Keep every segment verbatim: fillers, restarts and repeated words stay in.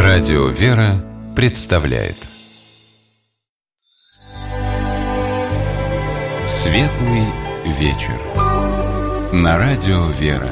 Радио «Вера» представляет Светлый вечер на Радио «Вера».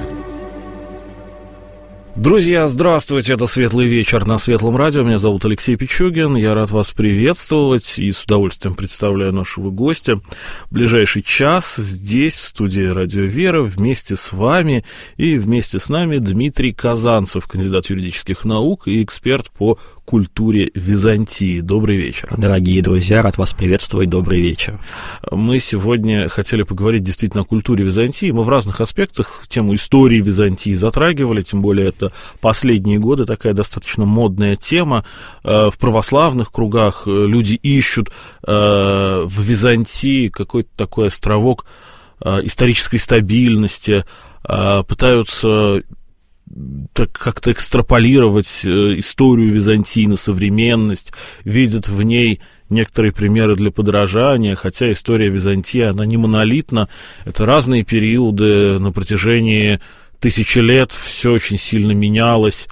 Друзья, здравствуйте, это «Светлый вечер» на Светлом радио. Меня зовут Алексей Пичугин, я рад вас приветствовать и с удовольствием представляю нашего гостя. В ближайший час здесь, в студии Радио «Вера», вместе с вами и вместе с нами Дмитрий Казанцев, кандидат юридических наук и эксперт по культуре Византии. Добрый вечер. Дорогие друзья, рад вас приветствовать, добрый вечер. Мы сегодня хотели поговорить действительно о культуре Византии. Мы в разных аспектах тему истории Византии затрагивали, тем более это последние годы такая достаточно модная тема. В православных кругах люди ищут в Византии какой-то такой островок исторической стабильности, пытаются так как-то экстраполировать историю Византии на современность, видят в ней некоторые примеры для подражания, хотя история Византии, она не монолитна, это разные периоды на протяжении тысячи лет, все очень сильно менялось,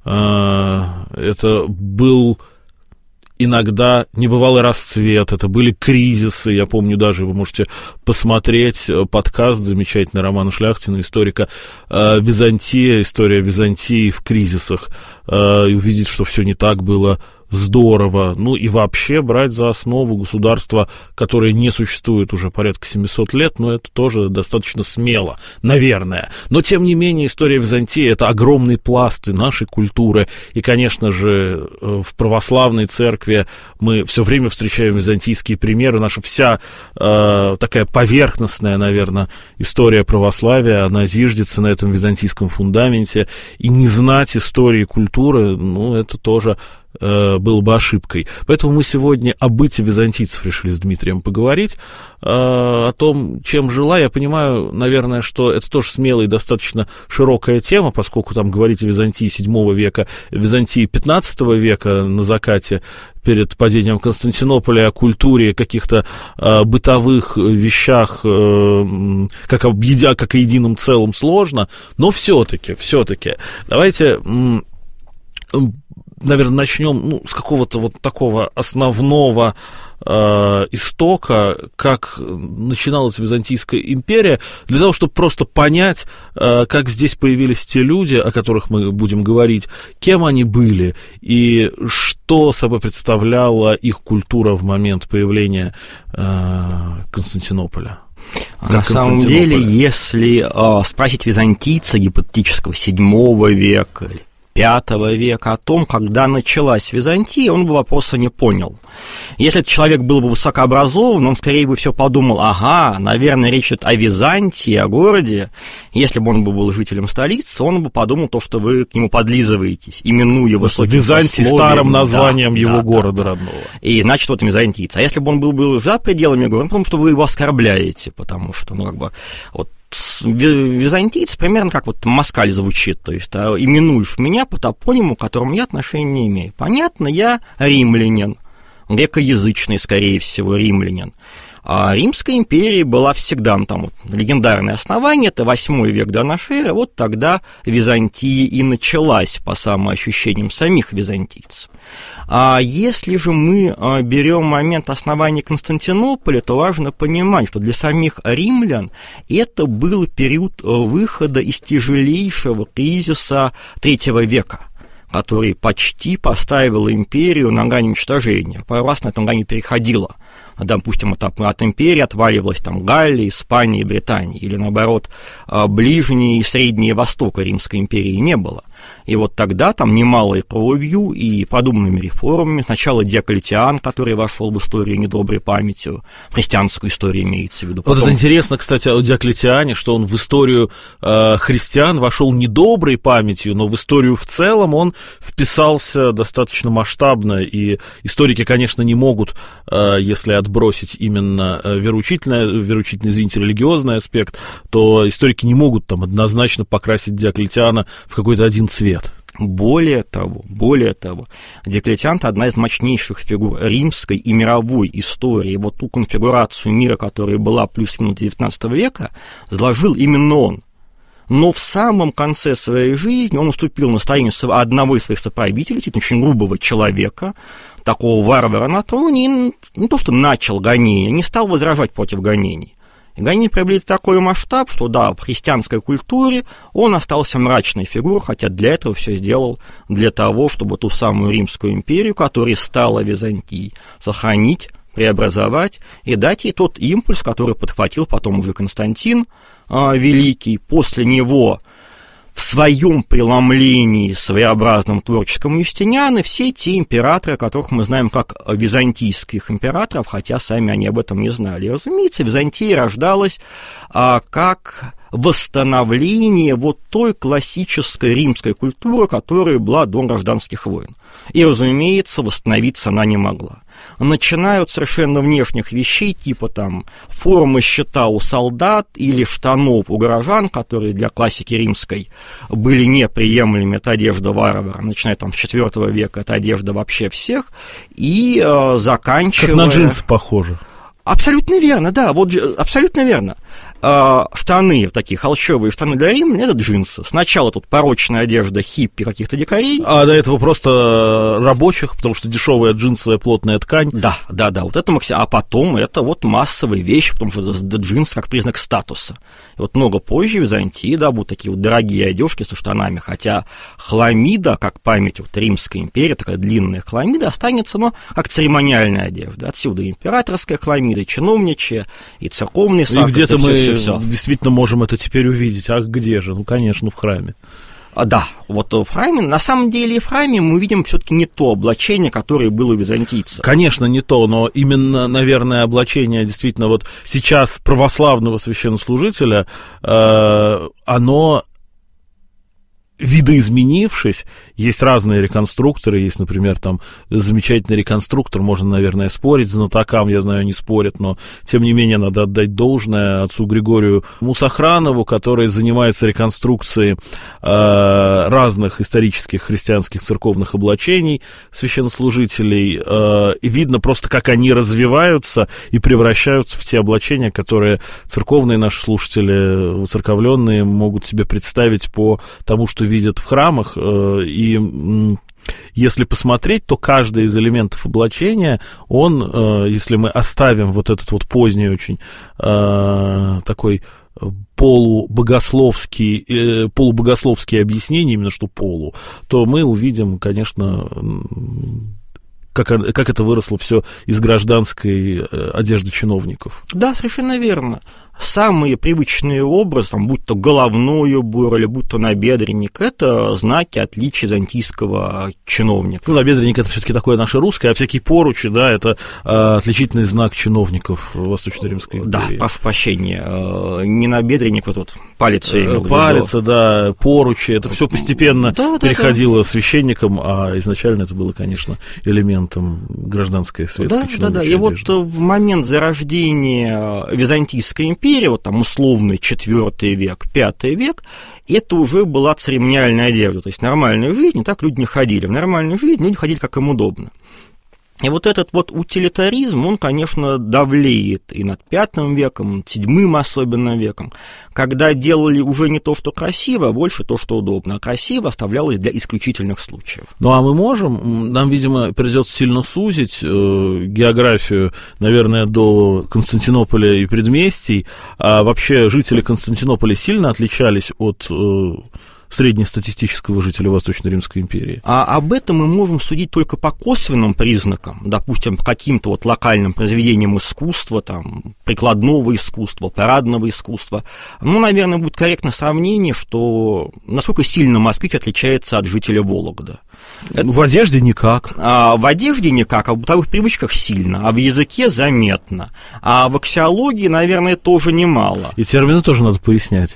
это был иногда небывалый расцвет, это были кризисы, я помню даже, вы можете посмотреть подкаст замечательный Романа Шляхтина, историка Византия, история Византии в кризисах, и увидеть, что все не так было здорово, ну и вообще брать за основу государство, которое не существует уже порядка семьсот лет, но это тоже достаточно смело, наверное. Но, тем не менее, история Византии — это огромный пласт нашей культуры, и, конечно же, в православной церкви мы все время встречаем византийские примеры, наша вся э, такая поверхностная, наверное, история православия, она зиждется на этом византийском фундаменте, и не знать истории культуры, ну, это тоже было бы ошибкой. Поэтому мы сегодня о быте византийцев решили с Дмитрием поговорить, о том, чем жила. Я понимаю, наверное, что это тоже смелая и достаточно широкая тема, поскольку там говорить о Византии седьмого века, Византии пятнадцатого века на закате, перед падением Константинополя, о культуре, каких-то э, бытовых вещах, э, как, об, как о едином целом сложно, но все-таки, все-таки, давайте... Э, наверное, начнем ну, с какого-то вот такого основного э, истока, как начиналась Византийская империя, для того, чтобы просто понять, э, как здесь появились те люди, о которых мы будем говорить, кем они были и что собой представляла их культура в момент появления э, Константинополя. На самом деле, если э, спросить византийца гипотетического седьмого века или пятого века о том, когда началась Византия, он бы вопроса не понял. Если этот человек был бы высокообразован, он скорее бы все подумал: ага, наверное, речь идет о Византии, о городе. Если бы он был жителем столицы, он бы подумал то, что вы к нему подлизываетесь, именуя высоким Византий старым названием да, его да, города да, родного. И значит, вот византийец. А если бы он был, был за пределами города, потому что вы его оскорбляете, потому что, ну, как бы, вот, византийец примерно как вот москаль звучит, то есть а, именуешь меня по топониму, к которому я отношения не имею. Понятно, я римлянин, грекоязычный, скорее всего, римлянин. А Римская империя была всегда, ну, там вот, легендарное основание, это восьмой век до нашей эры, вот тогда Византия и началась, по самоощущениям самих византийцев. А если же мы берем момент основания Константинополя, то важно понимать, что для самих римлян это был период выхода из тяжелейшего кризиса третьего века, который почти поставил империю на грани уничтожения. Пару раз на этом грани переходила. Допустим, от, от империи отваливалась там Галлия, Испания, Британия, или наоборот, Ближний и Средний Восток Римской империи не было. И вот тогда там немалой кровью и продуманными реформами, сначала Диоклетиан, который вошел в историю недоброй памятью, христианскую историю имеется в виду. Потом... Вот это интересно, кстати, о Диоклетиане, что он в историю э, христиан вошел недоброй памятью, но в историю в целом он вписался достаточно масштабно, и историки, конечно, не могут, э, если отбросить именно вероучительный, вероучительный, извините, религиозный аспект, то историки не могут там однозначно покрасить Диоклетиана в какой-то один цвет. Более того, более того, Диоклетиан – это одна из мощнейших фигур римской и мировой истории. Вот ту конфигурацию мира, которая была плюс-минус девятнадцатого века, заложил именно он. но в самом конце своей жизни он уступил настоянию одного из своих соправителей, очень грубого человека, такого варвара на троне, и не то что начал гонение, не стал возражать против гонений. И гонения приобрели такой масштаб, что да, в христианской культуре он остался мрачной фигурой, хотя для этого все сделал для того, чтобы ту самую Римскую империю, которая стала Византией, сохранить, преобразовать и дать ей тот импульс, который подхватил потом уже Константин а, Великий. После него в своем преломлении своеобразном творческом Юстинианы все те императоры, которых мы знаем как византийских императоров, хотя сами они об этом не знали. И, разумеется, Византия рождалась а, как восстановление вот той классической римской культуры, которая была до гражданских войн. И, разумеется, восстановиться она не могла. Начиная от совершенно внешних вещей, типа там формы щита у солдат или штанов у горожан, которые для классики римской были неприемлемыми, это одежда варвара, начиная там с четвёртого века, это одежда вообще всех, и э, заканчивая... Как на джинсы похоже. Абсолютно верно, да, вот абсолютно верно. Штаны, такие холщовые штаны для римлян, это джинсы. Сначала тут порочная одежда хиппи, каких-то дикарей. А до этого просто рабочих, потому что дешевая джинсовая плотная ткань. Да, да, да, вот это максимум. А потом это вот массовые вещи, потому что джинсы как признак статуса. И вот много позже в Византии, да, будут такие вот дорогие одежки со штанами, хотя хламида, как память вот Римской империи, такая длинная хламида, останется, но как церемониальная одежда. Отсюда и императорская хламида, и чиновничья, и церковные саксы. И где-то мы все, все. действительно можем это теперь увидеть. А где же? Ну, конечно, в храме. А, да, вот в храме, на самом деле в храме мы видим все-таки не то облачение, которое было у византийцев. Конечно, не то, но именно, наверное, облачение действительно вот сейчас православного священнослужителя, э, оно... видоизменившись, есть разные реконструкторы, есть, например, там замечательный реконструктор, можно, наверное, спорить, знатокам, я знаю, не спорят, но, тем не менее, надо отдать должное отцу Григорию Мусохранову, который занимается реконструкцией э, разных исторических христианских церковных облачений священнослужителей, э, и видно просто, как они развиваются и превращаются в те облачения, которые церковные наши слушатели, воцерковленные, могут себе представить по тому, что видят в храмах, и если посмотреть, то каждый из элементов облачения, он, если мы оставим вот этот вот поздний очень такой полубогословский, полубогословские объяснения, именно что полу, то мы увидим, конечно, как, как это выросло все из гражданской одежды чиновников. Да, совершенно верно. Самые привычные образы, там, будь то головной убор или будь то набедренник, это знаки отличия византийского чиновника. Ну, набедренник — это все-таки такое наше русское, а всякие поручи, да, это а, отличительный знак чиновников Восточно-Римской империи. Да, прошу прощения, не набедренник, вот тут палец. Палец, да, поручи, это все постепенно да, переходило да, да. священникам, а изначально это было, конечно, элементом гражданской светской да, чиновничьей да, да. И одежды. Вот в момент зарождения Византийской империи, вот там условный четвёртый век, пятый век, это уже была церемониальная одежда, то есть нормальная жизнь, так люди не ходили. В нормальной жизни люди ходили как им удобно. И вот этот вот утилитаризм, он, конечно, давлеет и над пятым веком, над седьмым особенно веком, когда делали уже не то, что красиво, а больше то, что удобно. А красиво оставлялось для исключительных случаев. Ну, а мы можем, нам, видимо, придется сильно сузить э, географию, наверное, до Константинополя и предместий, а вообще жители Константинополя сильно отличались от... Э, среднестатистического жителя Восточно-Римской империи? А об этом мы можем судить только по косвенным признакам, допустим, по каким-то вот локальным произведениям искусства, там, прикладного искусства, парадного искусства. Ну, наверное, будет корректное сравнение, что насколько сильно москвич отличается от жителя Вологды. Это... В одежде никак. А, в одежде никак, а в бытовых привычках сильно, а в языке заметно. А в аксиологии, наверное, тоже немало. И термины тоже надо пояснять.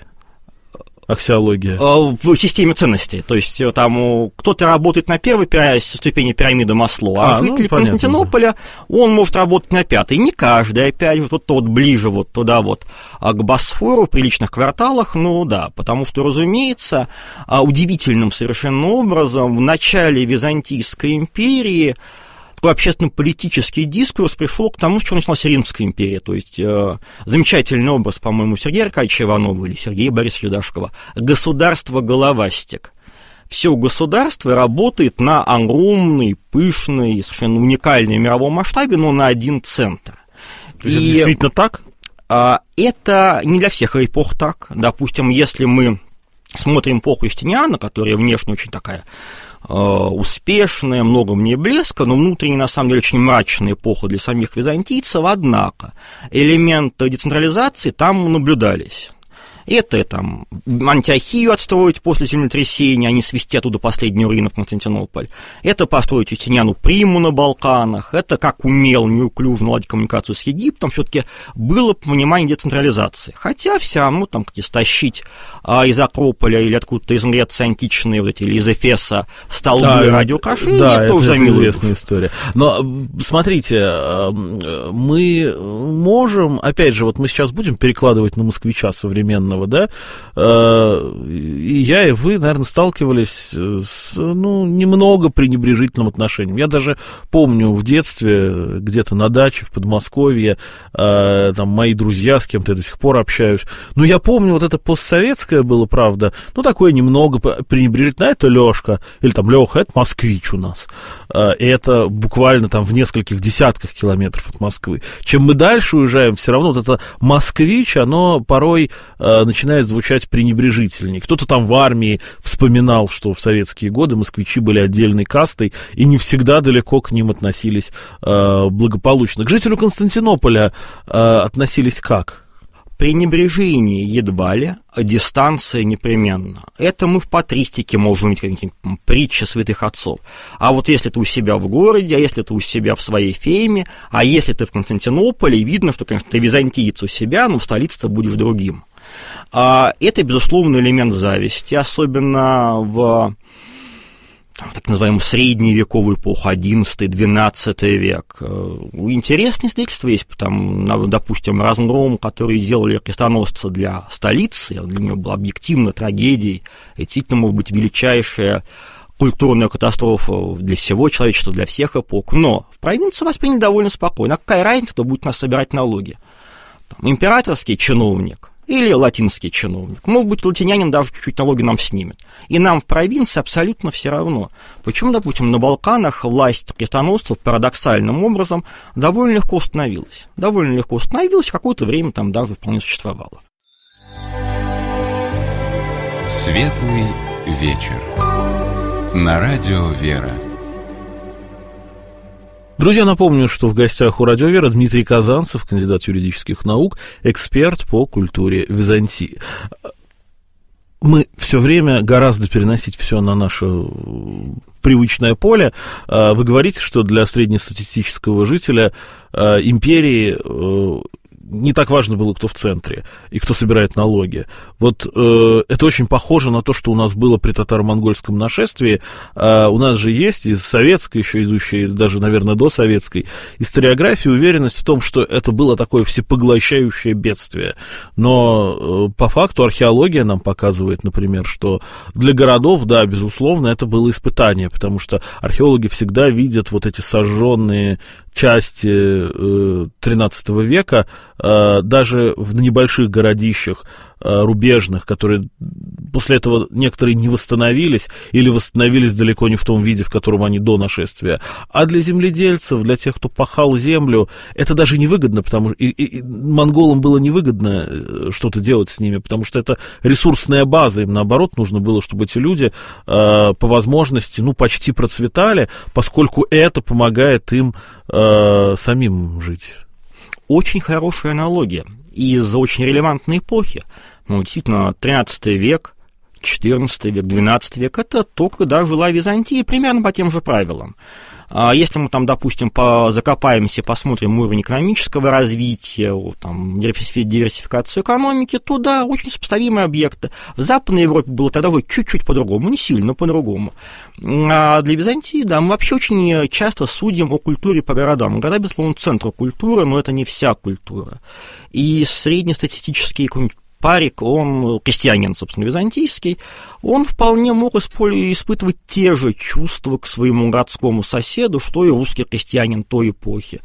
Аксиология. В системе ценностей. То есть там кто-то работает на первой ступени пирамиды Маслоу, а, а житель ну, Константинополя, он может работать на пятой. Не каждый, опять же, вот, вот ближе вот туда вот к Босфору, в приличных кварталах, ну да, потому что, разумеется, удивительным совершенно образом в начале Византийской империи такой общественно-политический дискурс пришел к тому, с чего началась Римская империя. То есть э, замечательный образ, по-моему, Сергея Аркадьевича Иванова или Сергея Борисовича Дашкова. Государство-головастик. Все государство работает на огромной, пышной, совершенно уникальной мировом масштабе, но на один центр. И это действительно так? Э, это не для всех эпох так. Допустим, если мы смотрим эпоху Юстиниана, которая внешне очень такая успешная, много в ней блеска, но внутренне, на самом деле, очень мрачная эпоха для самих византийцев, однако элементы децентрализации там наблюдались. Это там Антиохию отстроить после землетрясения, а не свести оттуда последнюю руину в Константинополь. Это построить Юстиниану Приму на Балканах. Это как умел неуклюже наладить коммуникацию с Египтом. Все-таки было понимание децентрализации. Хотя все равно там как-то стащить а, из Акрополя или откуда-то из Греции античные вот эти, или из Эфеса столбы да, ради украшения, да, это уже известная история. Но смотрите, мы можем, опять же, вот мы сейчас будем перекладывать на москвича современного, да, и я, и вы, наверное, сталкивались с, ну, немного пренебрежительным отношением. Я даже помню в детстве, где-то на даче в Подмосковье, там мои друзья, с кем-то я до сих пор общаюсь, но я помню, вот это постсоветское было, правда, ну, такое немного пренебрежительное, это Лёшка, или там Лёха, это москвич у нас, и это буквально там в нескольких десятках километров от Москвы. Чем мы дальше уезжаем, все равно вот это москвич, оно порой начинает звучать пренебрежительней. Кто-то там в армии вспоминал, что в советские годы москвичи были отдельной кастой, и не всегда далеко к ним относились э, благополучно. К жителю Константинополя э, относились как? Пренебрежение едва ли, а дистанция непременно. Это мы в патристике можем видеть какие-нибудь притчи святых отцов. А вот если ты у себя в городе, а если ты у себя в своей фейме, а если ты в Константинополе, видно, что, конечно, ты византиец у себя, но в столице ты будешь другим. Это, безусловно, элемент зависти, особенно в так называемую средневековую эпоху, одиннадцатый-двенадцатый век. Интересные свидетельства есть, там, допустим, разгром, который делали крестоносцы для столицы, для него была объективно трагедией, и действительно, может быть, величайшая культурная катастрофа для всего человечества, для всех эпох, но в провинции восприняли довольно спокойно. А какая разница, кто будет нас собирать налоги? Там, императорский чиновник или латинский чиновник. Может быть, латинянин даже чуть-чуть налоги нам снимет. И нам в провинции абсолютно все равно. Почему, допустим, на Балканах власть крестоносцев парадоксальным образом довольно легко установилась. Довольно легко установилась, какое-то время там даже вполне существовало. Светлый вечер. На радио «Вера». Друзья, напомню, что в гостях у Радио Вера Дмитрий Казанцев, кандидат юридических наук, эксперт по культуре Византии. Мы все время гораздо переносить все на наше привычное поле. Вы говорите, что для среднестатистического жителя империи не так важно было, кто в центре и кто собирает налоги. Вот э, это очень похоже на то, что у нас было при татаро-монгольском нашествии. Э, у нас же есть из советской, еще идущей, даже, наверное, до советской историографии, уверенность в том, что это было такое всепоглощающее бедствие. Но э, по факту археология нам показывает, например, что для городов, да, безусловно, это было испытание, потому что археологи всегда видят вот эти сожженные части тринадцатого века, даже в небольших городищах рубежных, которые после этого некоторые не восстановились или восстановились далеко не в том виде, в котором они до нашествия. А для земледельцев, для тех, кто пахал землю, это даже невыгодно, потому что и, и, и монголам было невыгодно что-то делать с ними, потому что это ресурсная база, им наоборот нужно было, чтобы эти люди э, по возможности, ну, почти процветали, поскольку это помогает им э, самим жить. Очень хорошая аналогия из очень релевантной эпохи. Ну, действительно, тринадцатый век, четырнадцатый век, двенадцатый век – это то, когда жила Византия, примерно по тем же правилам. Если мы там, допустим, закопаемся, посмотрим уровень экономического развития, там, диверсификацию экономики, то да, очень сопоставимые объекты. В Западной Европе было тогда уже чуть-чуть по-другому, не сильно по-другому. А для Византии, да, мы вообще очень часто судим о культуре по городам. Города, безусловно, центр культуры, но это не вся культура. И среднестатистический какой-нибудь Парик, он крестьянин, собственно, византийский, он вполне мог испытывать те же чувства к своему городскому соседу, что и русский крестьянин той эпохи.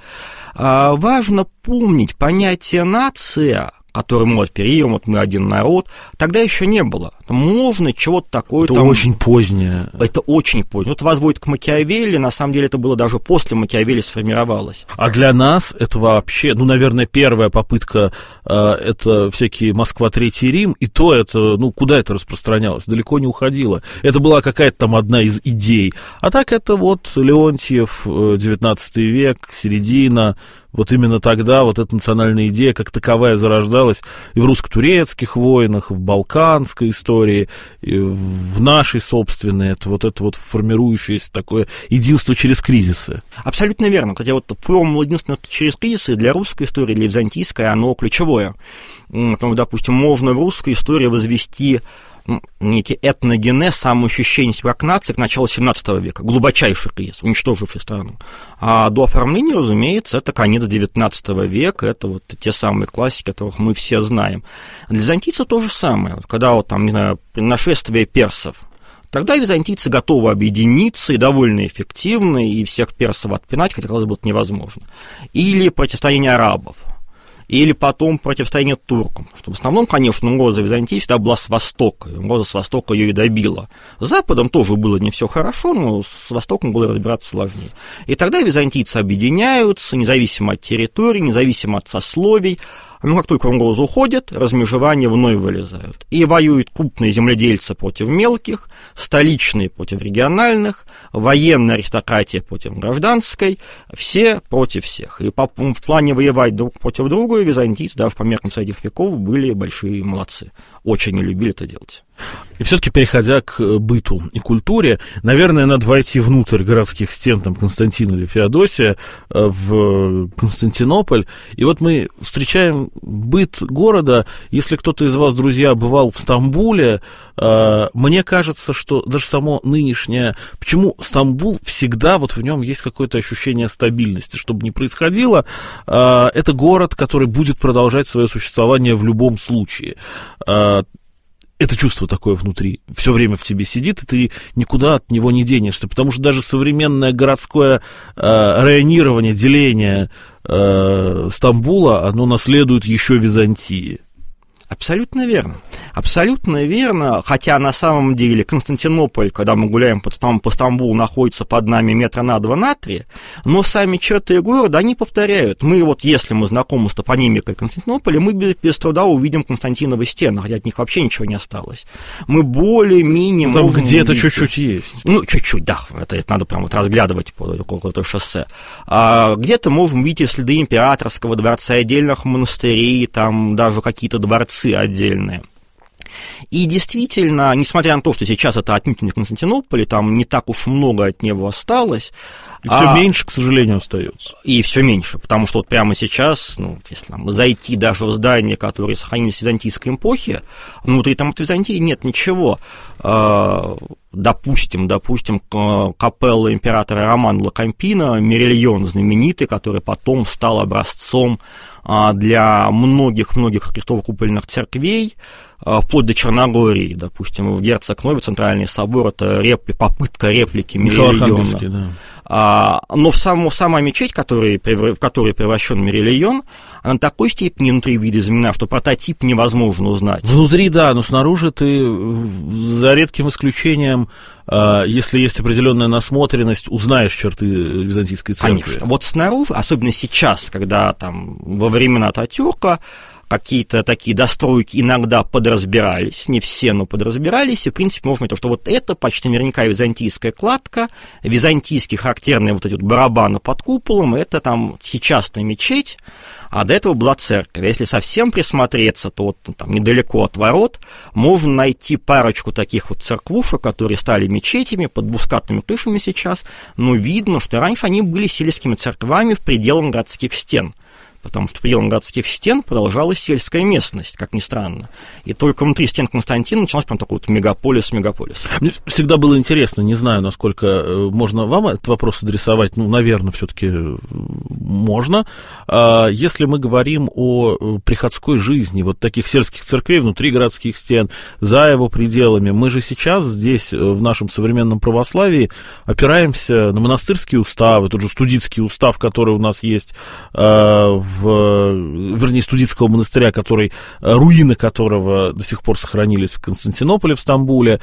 Важно помнить понятие «нация», который мы оперируем, вот мы один народ, тогда еще не было. Можно чего-то такое... Это там... очень позднее. Это очень позднее. Это возводит к Макиавелли, на самом деле это было даже после Макиавелли сформировалось. А для нас это вообще, ну, наверное, первая попытка, э, это всякие Москва, Третий Рим, и то это, ну, куда это распространялось? Далеко не уходило. Это была какая-то там одна из идей. А так это вот Леонтьев, девятнадцатый век, середина. Вот именно тогда вот эта национальная идея как таковая зарождалась и в русско-турецких войнах, и в балканской истории, и в нашей собственной. Это вот это вот формирующееся такое единство через кризисы. Абсолютно верно. Хотя вот формула единства через кризисы для русской истории, для византийской, оно ключевое. Потому, допустим, можно в русской истории возвести некий этногенез, самоощущение себя как нации к началу семнадцатого века, глубочайший кризис, уничтоживший страну. А до оформления, разумеется, это конец девятнадцатого века, это вот те самые классики, которых мы все знаем. Для византийцев то же самое. Когда вот там, не знаю, нашествие персов, тогда византийцы готовы объединиться и довольно эффективно, и всех персов отпинать, хотя, казалось бы, это невозможно. Или противостояние арабов. Или потом противостояние туркам. Что в основном, конечно, угроза Византии всегда была с востока, и угроза с востока ее и добила. С Западом тоже было не все хорошо, но с Востоком было разбираться сложнее. И тогда византийцы объединяются, независимо от территории, независимо от сословий. Но как только угроза уходит, размежевания вновь вылезают. И воюют крупные земледельцы против мелких, столичные против региональных, военная аристократия против гражданской, все против всех. И по, в плане воевать друг против друга византийцы, даже по меркам средних веков, были большие молодцы. Очень не любили это делать. И все-таки, переходя к быту и культуре, наверное, надо войти внутрь городских стен там, Константина или Феодосия в Константинополь. И вот мы встречаем быт города. Если кто-то из вас, друзья, бывал в Стамбуле, мне кажется, что даже само нынешнее... Почему Стамбул всегда, вот в нем есть какое-то ощущение стабильности, что бы ни происходило, это город, который будет продолжать свое существование в любом случае. Это чувство такое внутри все время в тебе сидит, и ты никуда от него не денешься, потому что даже современное городское э, районирование, деление э, Стамбула, оно наследует еще Византии. Абсолютно верно. Абсолютно верно, хотя на самом деле Константинополь, когда мы гуляем по, по Стамбулу, находится под нами метра на два, на три, но сами черты города, они повторяют. Мы вот, если мы знакомы с топонимикой Константинополя, мы без, без труда увидим Константиновы стены, хотя от них вообще ничего не осталось. Мы более-менее... Там где-то увидеть... чуть-чуть есть. Ну, чуть-чуть, да, это, это надо прям вот разглядывать по какому-то шоссе. А где-то можем увидеть следы императорского дворца, отдельных монастырей, там даже какие-то дворцы отдельные. И действительно, несмотря на то, что сейчас это отнюдь не Константинополь, там не так уж много от него осталось. И а... все меньше, к сожалению, остается. И все меньше, потому что вот прямо сейчас, ну, если там, зайти даже в здания, которые сохранились в византийской эпохе, внутри там от Византии нет ничего. Допустим, допустим, капелла императора Романа Ла-Кампина, Мерильон знаменитый, который потом стал образцом для многих-многих каких-то купольных церквей, вплоть до Черногории, допустим, в Герцог-Новый Центральный собор, это репли, попытка реплики Мерильона. Да. А, но в саму, сама мечеть, который, в которой превращен Мерильон, она на такой степени внутри видоизменена, что прототип невозможно узнать. Внутри, да, но снаружи ты, за редким исключением, если есть определенная насмотренность, узнаешь черты византийской церкви. Конечно. Вот снаружи, особенно сейчас, когда там во времена Ататюрка какие-то такие достройки иногда подразбирались, не все, но подразбирались, и, в принципе, можно сказать, что вот это почти наверняка византийская кладка, византийские характерные вот эти вот барабаны под куполом, это там сейчасная мечеть, а до этого была церковь. Если совсем присмотреться, то вот там недалеко от ворот можно найти парочку таких вот церквушек, которые стали мечетями под двускатными крышами сейчас, но видно, что раньше они были сельскими церквами в пределах городских стен. потому что пределом городских стен продолжалась сельская местность, как ни странно. И только внутри стен Константина начался прям такой вот мегаполис-мегаполис. Мне всегда было интересно, не знаю, насколько можно вам этот вопрос адресовать, ну, наверное, все-таки можно. Если мы говорим о приходской жизни, вот таких сельских церквей внутри городских стен, за его пределами, мы же сейчас здесь, в нашем современном православии, опираемся на монастырские уставы, тот же Студитский устав, который у нас есть, в, вернее, Студитского монастыря, который, руины которого до сих пор сохранились в Константинополе, в Стамбуле,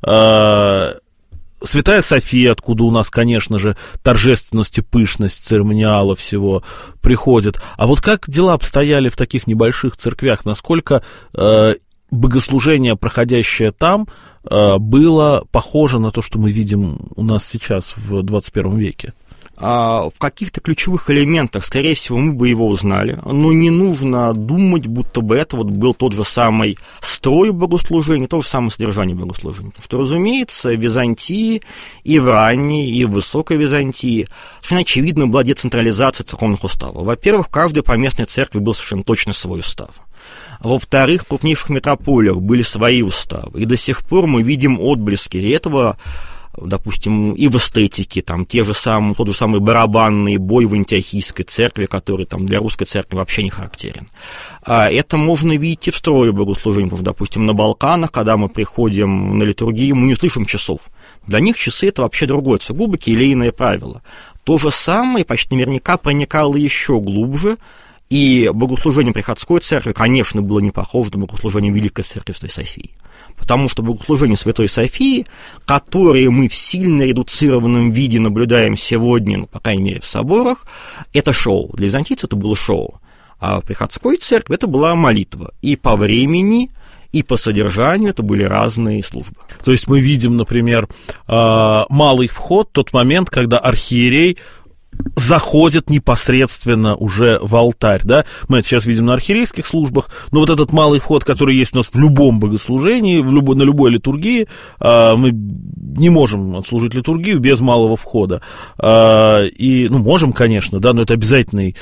Святая София, откуда у нас, конечно же, торжественность и пышность церемониала всего приходит. А вот как дела обстояли в таких небольших церквях? Насколько э, богослужение, проходящее там, э, было похоже на то, что мы видим у нас сейчас в двадцать первом веке? В каких-то ключевых элементах, скорее всего, мы бы его узнали, но не нужно думать, будто бы это вот был тот же самый строй богослужения, то же самое содержание богослужения. Потому что, разумеется, в Византии и в ранней, и в высокой Византии совершенно очевидно была децентрализация церковных уставов. Во-первых, в каждой поместной церкви был совершенно точно свой устав. Во-вторых, в крупнейших метрополиях были свои уставы, и до сих пор мы видим отблески этого, допустим, и в эстетике, там, те же самые, тот же самый барабанный бой в антиохийской церкви, который там для русской церкви вообще не характерен. А это можно видеть и в строе богослужения, потому что, допустим, на Балканах, когда мы приходим на литургию, мы не слышим часов. Для них часы — это вообще другое, это сугубо келейное правило. То же самое почти наверняка проникало еще глубже, и богослужение приходской церкви, конечно, было не похоже на богослужение Великой Церкви Святой Софии. Потому что богослужение Святой Софии, которое мы в сильно редуцированном виде наблюдаем сегодня, ну, по крайней мере, в соборах, это шоу. Для византийцев это было шоу. А в приходской церкви это была молитва. И по времени, и по содержанию это были разные службы. То есть мы видим, например, малый вход, тот момент, когда архиерей заходит непосредственно уже в алтарь, да, мы это сейчас видим на архиерейских службах, но вот этот малый вход, который есть у нас в любом богослужении, в любой, на любой литургии, мы не можем отслужить литургию без малого входа, и, ну, можем, конечно, да, но это обязательный.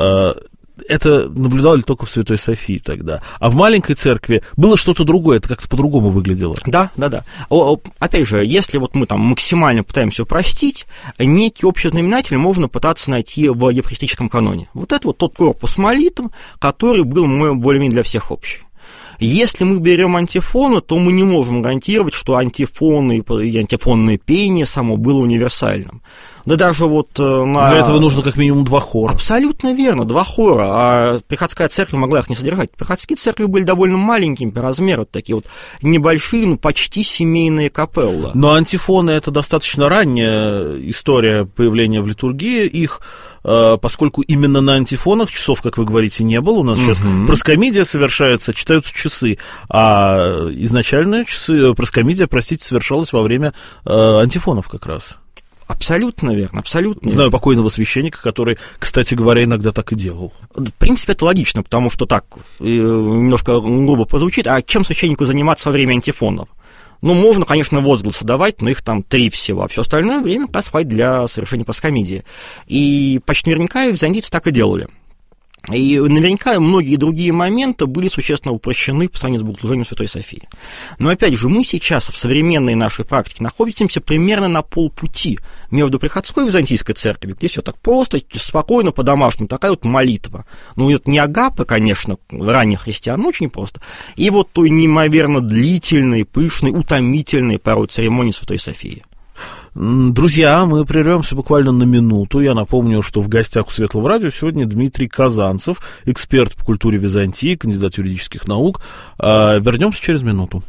Это наблюдали только в Святой Софии тогда. А в маленькой церкви было что-то другое, это как-то по-другому выглядело. Да, да, да. Опять же, если вот мы там максимально пытаемся упростить, некий общий знаменатель можно пытаться найти в евхаристическом каноне. Вот это вот тот корпус молитв, который был более-менее для всех общий. Если мы берем антифоны, то мы не можем гарантировать, что антифоны и антифонное пение само было универсальным. Да даже вот на... Для этого нужно как минимум два хора. Абсолютно верно, два хора. А приходская церковь могла их не содержать. Приходские церкви были довольно маленькими по размеру, такие вот небольшие, ну, почти семейные капеллы. Но антифоны — это достаточно ранняя история появления в литургии их, поскольку именно на антифонах часов, как вы говорите, не было. У нас угу. сейчас проскомидия совершается, читаются часы, а изначально часы, проскомидия, простите, совершалась во время антифонов как раз. Абсолютно верно, абсолютно верно. Знаю покойного священника, который, кстати говоря, иногда так и делал. В принципе, это логично, потому что так, немножко грубо прозвучит, а чем священнику заниматься во время антифонов? Ну, можно, конечно, возгласы давать, но их там три всего, а все остальное время как раз хватит для совершения проскомидии. И почти наверняка византийцы так и делали. И наверняка многие другие моменты были существенно упрощены по сравнению с богослужением Святой Софии. Но опять же, мы сейчас в современной нашей практике находимся примерно на полпути между приходской византийской церковью, где все так просто, спокойно, по-домашнему, такая вот молитва. Ну, это не агапа, конечно, ранних христиан, но очень просто. И вот той неимоверно длительной, пышной, утомительной порой церемонии Святой Софии. Друзья, мы прервемся буквально на минуту. Я напомню, что в гостях у Светлого радио сегодня Дмитрий Казанцев, эксперт по культуре Византии, кандидат юридических наук. Вернемся через минуту.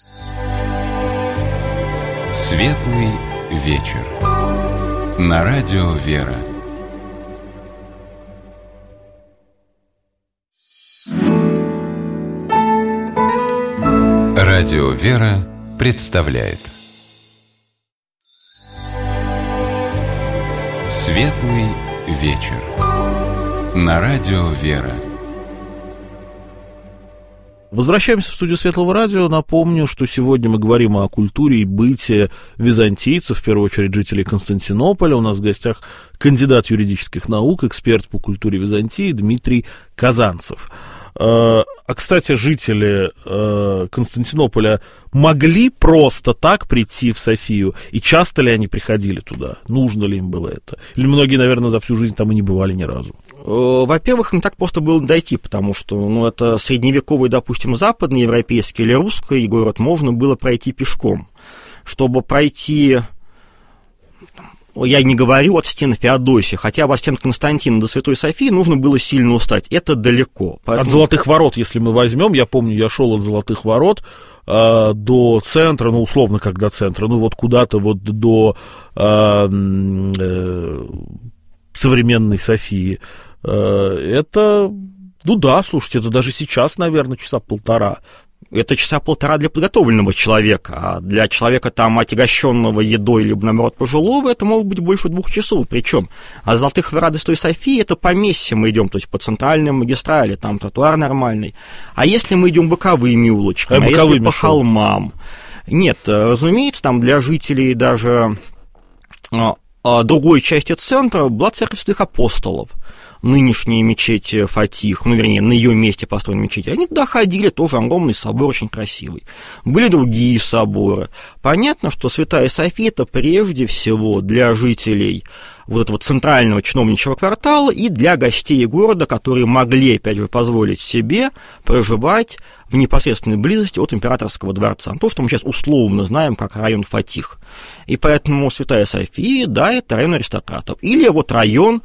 Светлый вечер. На радио «Вера». Радио «Вера» представляет Светлый вечер. На радио «Вера». Возвращаемся в студию Светлого радио. Напомню, что сегодня мы говорим о культуре и быте византийцев, в первую очередь жителей Константинополя. У нас в гостях кандидат юридических наук, эксперт по культуре Византии Дмитрий Казанцев. А, кстати, жители Константинополя могли просто так прийти в Софию? И часто ли они приходили туда? Нужно ли им было это? Или многие, наверное, за всю жизнь там и не бывали ни разу? Во-первых, им так просто было дойти, потому что, ну, это средневековый, допустим, западноевропейский или русский город, можно было пройти пешком. Чтобы пройти, я не говорю от стен Феодосии, хотя бы от стен Константина до Святой Софии нужно было сильно устать. Это далеко. Поэтому... От Золотых ворот, если мы возьмем, я помню, я шел от Золотых ворот э, до центра, ну, условно, как до центра, ну, вот куда-то вот до э, э, современной Софии. Это, ну да, слушайте, это даже сейчас, наверное, часа полтора. Это часа полтора для подготовленного человека, а для человека там отягощенного едой, либо, наоборот, пожилого, это может быть больше двух часов. Причем от Золотых ворот до Святой Софии это по мессе мы идем, то есть по центральной магистрали, там тротуар нормальный. А если мы идем боковыми улочками, а, а если по холмам? Нет, разумеется, там для жителей даже другой части центра была церковь Святых Апостолов. Нынешняя мечеть Фатих, ну, вернее, на ее месте построена мечеть, они туда ходили, тоже огромный собор, очень красивый. Были другие соборы. Понятно, что Святая София – это прежде всего для жителей вот этого центрального чиновничьего квартала и для гостей города, которые могли, опять же, позволить себе проживать в непосредственной близости от императорского дворца. То, что мы сейчас условно знаем как район Фатих. И поэтому Святая София, да, это район аристократов. Или вот район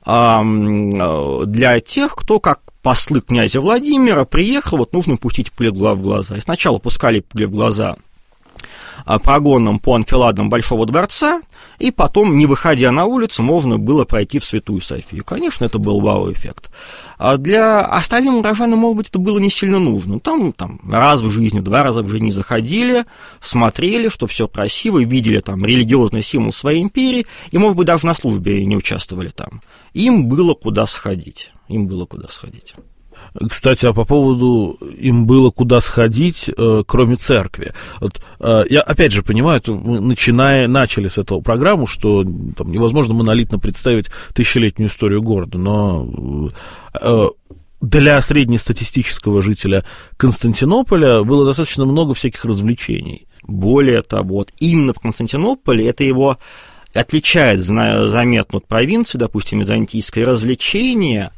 э, для тех, кто, как послы князя Владимира, приехал, вот нужно пустить пыль в глаза. И сначала пускали пыль в глаза прогоном по анфиладам Большого дворца, и потом, не выходя на улицу, можно было пройти в Святую Софию. Конечно, это был вау-эффект. А для остальным горожанам, может быть, это было не сильно нужно. Там, там раз в жизни, два раза в жизни заходили, смотрели, что все красиво, видели там религиозный символ своей империи, и, может быть, даже на службе не участвовали там. Им было куда сходить. Им было куда сходить. Кстати, а по поводу им было куда сходить, э, кроме церкви. Вот, э, я опять же понимаю, мы начиная, начали с этого программу, что там, невозможно монолитно представить тысячелетнюю историю города, но э, для среднестатистического жителя Константинополя было достаточно много всяких развлечений. Более того, вот именно в Константинополе это его отличает заметно от провинции, допустим, византийской, развлечения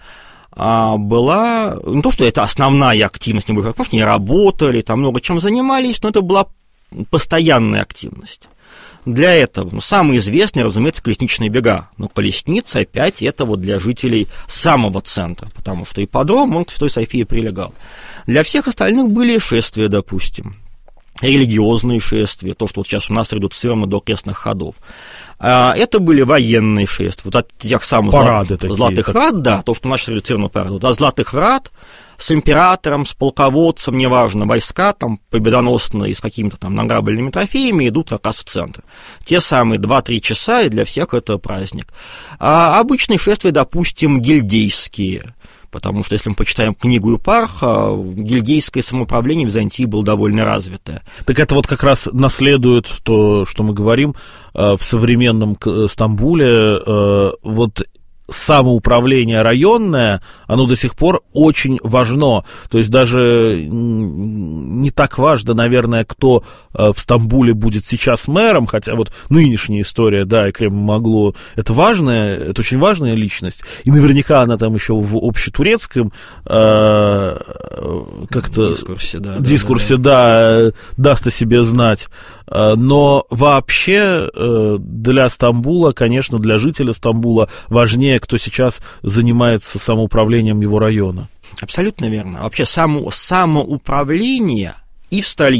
была, не то, что это основная активность, не потому что не работали, там много чем занимались, но это была постоянная активность. Для этого, ну, самые известные, разумеется, колесничные бега, но колесница, опять, это вот для жителей самого центра, потому что ипподром, он к Святой Софии прилегал. Для всех остальных были шествия, допустим, религиозные шествия, то, что вот сейчас у нас редуцировано до крестных ходов. Это были военные шествия, вот от тех самых парады золотых, золотых врат, да, то, что у нас редуцировано парады, вот от золотых врат с императором, с полководцем, неважно, войска там победоносные, с какими-то там награбленными трофеями идут как раз в центр. Те самые два-три часа, и для всех это праздник. А обычные шествия, допустим, гильдейские, потому что, если мы почитаем книгу Епарха, гильдейское самоуправление в Византии было довольно развитое. Так это вот как раз наследует то, что мы говорим, в современном Стамбуле, вот самоуправление районное, оно до сих пор очень важно. То есть даже не так важно, наверное, кто в Стамбуле будет сейчас мэром, хотя вот нынешняя история, да, Экрем Имамоглу, это важная, это очень важная личность, и наверняка она там еще в общетурецком э, как-то дискурсе, да, дискурсе, да, да, да, даст о себе знать. Но вообще для Стамбула, конечно, для жителя Стамбула важнее, кто сейчас занимается самоуправлением его района. Абсолютно верно. Вообще само, самоуправление и в столице,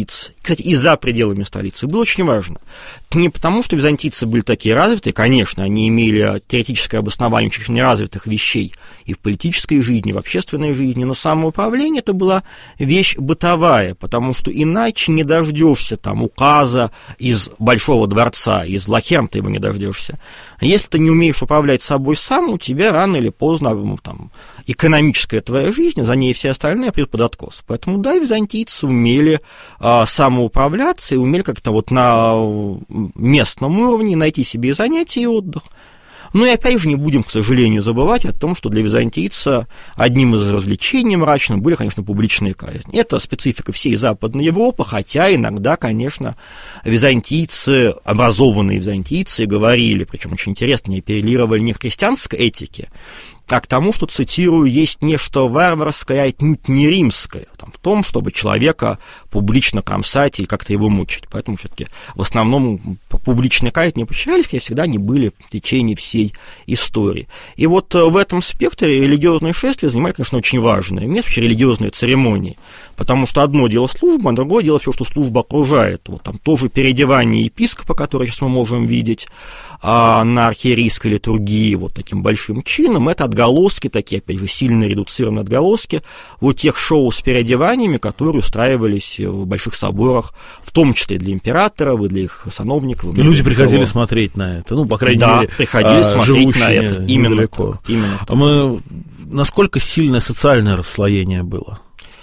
кстати, и за пределами столицы. И было очень важно. Не потому, что византийцы были такие развитые, конечно, они имели теоретическое обоснование очень неразвитых вещей и в политической жизни, и в общественной жизни, но самоуправление это была вещь бытовая, потому что иначе не дождешься там указа из Большого дворца, из Лахерм ты его не дождешься. Если ты не умеешь управлять собой сам, у тебя рано или поздно там, экономическая твоя жизнь, за ней все остальные придут под откос. Поэтому, да, византийцы умели а, самоуправляться и умели как-то вот на местном уровне найти себе занятия и отдых. Ну и опять же не будем, к сожалению, забывать о том, что для византийца одним из развлечений мрачных были, конечно, публичные казни. Это специфика всей Западной Европы, хотя иногда, конечно, византийцы, образованные византийцы говорили, причем очень интересно, не апеллировали не к христианской этике, а к тому, что, цитирую, есть нечто варварское, отнюдь не римское, там, в том, чтобы человека публично кромсать или как-то его мучить. Поэтому все-таки в основном публичные казни не поощрялись, хотя всегда они были в течение всей истории. И вот в этом спектре религиозные шествия занимали, конечно, очень важное место, вообще религиозные церемонии, потому что одно дело служба, а другое дело все, что служба окружает. Вот там тоже переодевание епископа, которое сейчас мы можем видеть а, на архиерейской литургии вот таким большим чином, это отголоски такие, опять же, сильно редуцированные отголоски вот тех шоу с переодеваниями, которые устраивались в больших соборах, в том числе и для императоров, и для их сановников. И люди приходили того. смотреть на это, ну, по крайней да, мере, приходили а, смотреть на это, именно так, именно так. А мы, насколько сильное социальное расслоение было?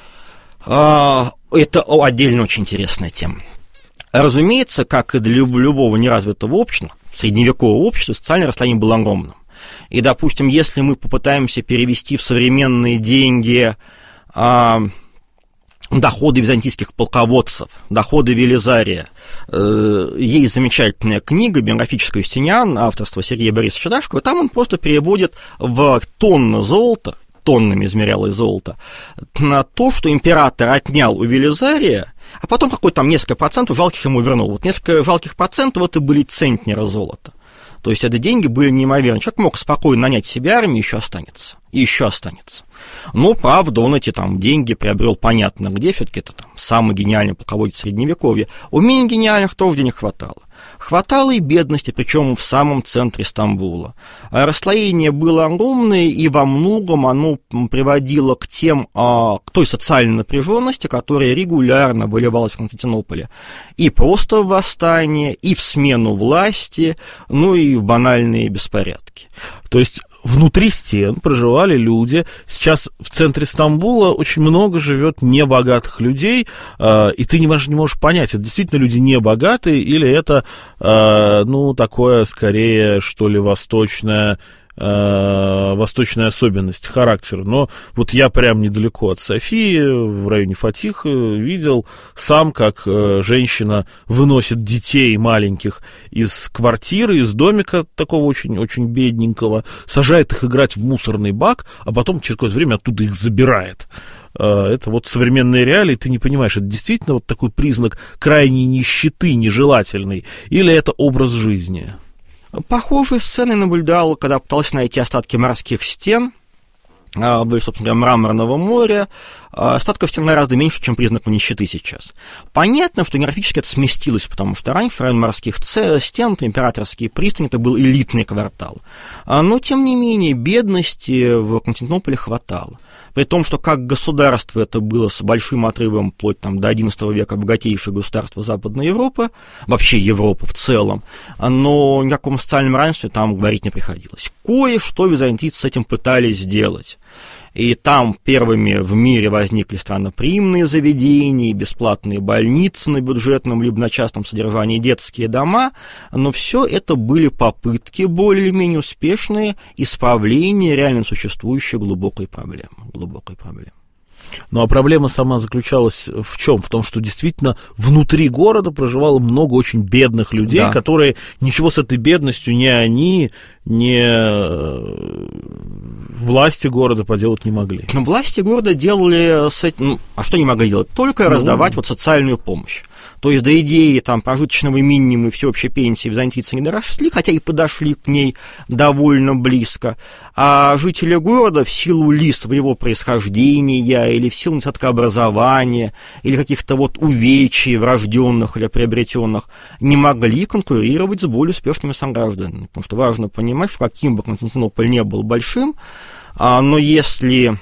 А, это о, отдельно очень интересная тема. Разумеется, как и для любого неразвитого общества, средневекового общества, социальное расслоение было огромным. И, допустим, если мы попытаемся перевести в современные деньги а, доходы византийских полководцев, доходы Велизария, э, есть замечательная книга «Биографическая Юстиниан», авторства Сергея Борисовича Дашкова, там он просто переводит в тонны золота, тоннами измерялось золото, на то, что император отнял у Велизария, а потом какой-то там несколько процентов жалких ему вернул. Вот несколько жалких процентов это были центнеры золота. То есть это деньги были неимоверны. Человек мог спокойно нанять себе армию, еще останется. И еще останется. Но, правда, он эти там деньги приобрел понятно где, все-таки это там самый гениальный полководец Средневековья. Умений гениальных тоже денег хватало. Хватало и бедности, причем в самом центре Стамбула. А расслоение было огромное, и во многом оно приводило к тем, а, к той социальной напряженности, которая регулярно выливалась в Константинополе. И просто в восстание, и в смену власти, ну и в банальные беспорядки. То есть внутри стен проживали люди. Сейчас в центре Стамбула очень много живет небогатых людей, и ты не можешь, не можешь понять, это действительно люди небогатые или это, ну, такое, скорее, что ли, восточное, восточная особенность характера. Но вот я прям недалеко от Софии, в районе Фатиха, видел сам, как женщина выносит детей маленьких из квартиры, из домика такого очень-очень бедненького, сажает их играть в мусорный бак, а потом через какое-то время оттуда их забирает. Это вот современные реалии, ты не понимаешь, это действительно вот такой признак крайней нищеты, нежелательный, или это образ жизни? Похожие сцены наблюдал, когда пытался найти остатки морских стен, были, собственно говоря, Мраморного моря. Остатков стен гораздо меньше, чем признак нищеты сейчас. Понятно, что географически это сместилось, потому что раньше район морских стен, императорские пристани, это был элитный квартал. Но, тем не менее, бедности в Константинополе хватало. При том, что как государство это было с большим отрывом вплоть там, до одиннадцатого века богатейшее государство Западной Европы, вообще Европы в целом, но ни о каком социальном равенстве там говорить не приходилось. Кое-что византийцы с этим пытались сделать. И там первыми в мире возникли странноприимные заведения, бесплатные больницы на бюджетном либо на частном содержании, детские дома, но все это были попытки более-менее успешные исправления реально существующей глубокой проблемы. Глубокой проблемы. Ну, а проблема сама заключалась в чем? В том, что действительно внутри города проживало много очень бедных людей, да. которые ничего с этой бедностью ни они, ни власти города поделать не могли. Но власти города делали с этим... Ну, а что не могли делать? Только ну, раздавать вот социальную помощь. То есть до идеи там, прожиточного минимума и всеобщей пенсии византийцы не доросли, хотя и подошли к ней довольно близко. А жители города в силу ли своего происхождения или в силу недостатка образования или каких-то вот увечий врожденных или приобретенных не могли конкурировать с более успешными согражданами. Потому что важно понимать, что каким бы Константинополь не был большим, но если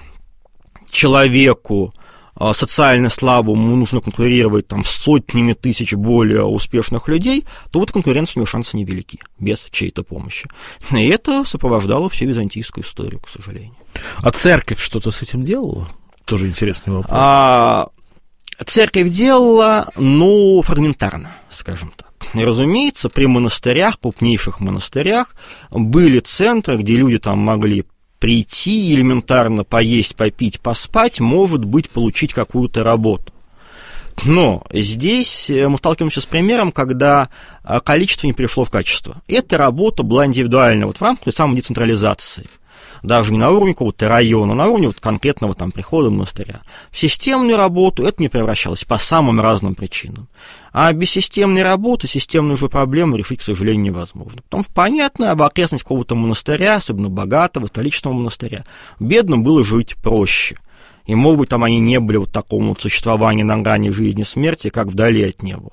человеку социально слабому нужно конкурировать там, с сотнями тысяч более успешных людей, то вот конкуренция у него шансы невелики, без чьей-то помощи. И это сопровождало всю византийскую историю, к сожалению. А церковь что-то с этим делала? Тоже интересный вопрос. А, церковь делала, но фрагментарно, скажем так. И, разумеется, при монастырях, крупнейших монастырях, были центры, где люди там могли прийти, элементарно поесть, попить, поспать, может быть, получить какую-то работу. Но здесь мы сталкиваемся с примером, когда количество не перешло в качество. Эта работа была индивидуальна вот в рамках той самой децентрализации. Даже не на уровне какого-то района, а на уровне вот конкретного там прихода монастыря. В системную работу это не превращалось по самым разным причинам. А без системной работы системную же проблему решить, к сожалению, невозможно. Потому что, понятно, в окрестности какого-то монастыря, особенно богатого, столичного монастыря, бедным было жить проще. И, может быть, там они не были вот такому вот существованию на грани жизни и смерти, как вдали от него.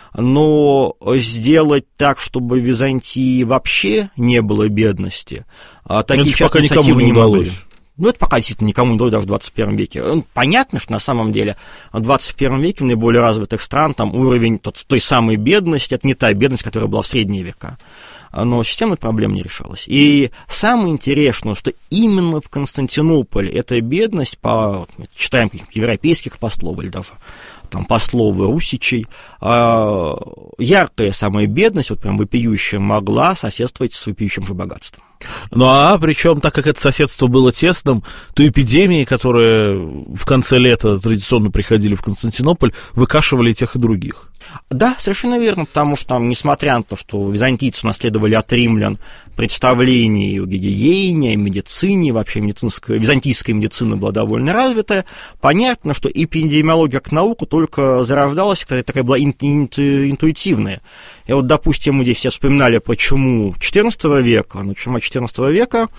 Но сделать так, чтобы в Византии вообще не было бедности, такие частные инициативы не могли. Ну, это пока действительно никому не удалось даже в двадцать первом веке. Понятно, что на самом деле в двадцать первом веке в наиболее развитых стран там уровень тот, той самой бедности, это не та бедность, которая была в средние века. Но системная проблема не решалась. И самое интересное, что именно в Константинополе эта бедность, по, читаем каких-то европейских послов или даже там, послов русичей, э, яркая самая бедность, вот прям вопиющая, могла соседствовать с вопиющим же богатством. Ну а причем, так как это соседство было тесным, то эпидемии, которые в конце лета традиционно приходили в Константинополь, выкашивали и тех, и других. Да, совершенно верно, потому что, там, несмотря на то, что византийцы унаследовали от римлян представления о гигиене, о медицине, вообще медицинская, византийская медицина была довольно развитая, понятно, что эпидемиология как наука только зарождалась, такая была интуитивная. И вот, допустим, мы здесь все вспоминали, почему четырнадцатого века, ну, чума четырнадцатого века,